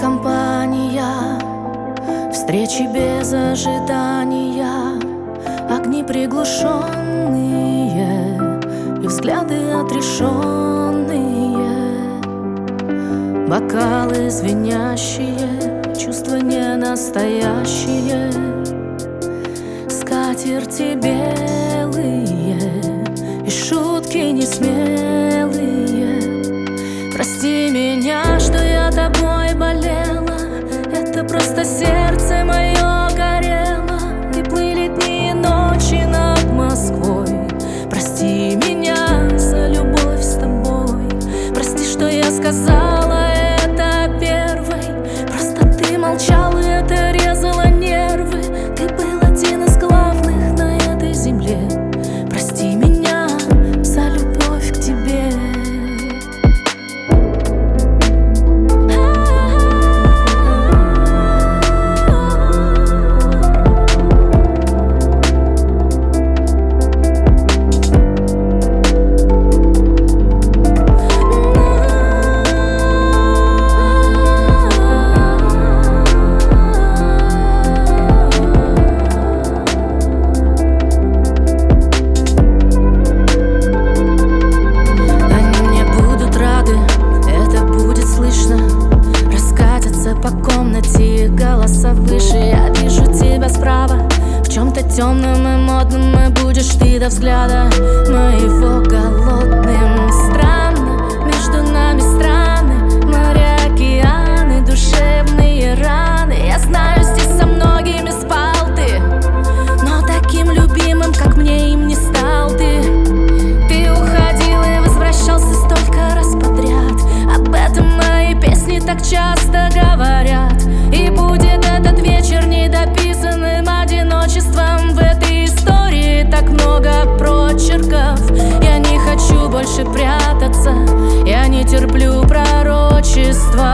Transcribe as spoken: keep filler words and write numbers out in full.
компания, встречи без ожидания, огни приглушенные и взгляды отрешенные, бокалы звенящие, чувства не настоящие, скатерти белые и шутки несмелые. Прости меня, что я тобой болела, это просто сердце мое горело, и плыли дни и ночи над Москвой. Прости меня за любовь с тобой, прости, что я сказала это первой, просто ты молчал, и это резало нервы. Ты был один из главных на этой земле. Прости меня за любовь к тебе. Голоса выше, я вижу тебя справа. В чем-то темном и модном и будешь ты до взгляда моего голодным. Странно, между нами страны, моря, океаны, душевные раны. Я знаю, здесь со многими спал ты, но таким любимым, как мне, им не стал ты. Ты уходил и возвращался столько раз подряд, об этом мои песни так часто говорят. И будет этот вечер недописанным одиночеством. В этой истории так много прочерков. Я не хочу больше прятаться, я не терплю пророчества.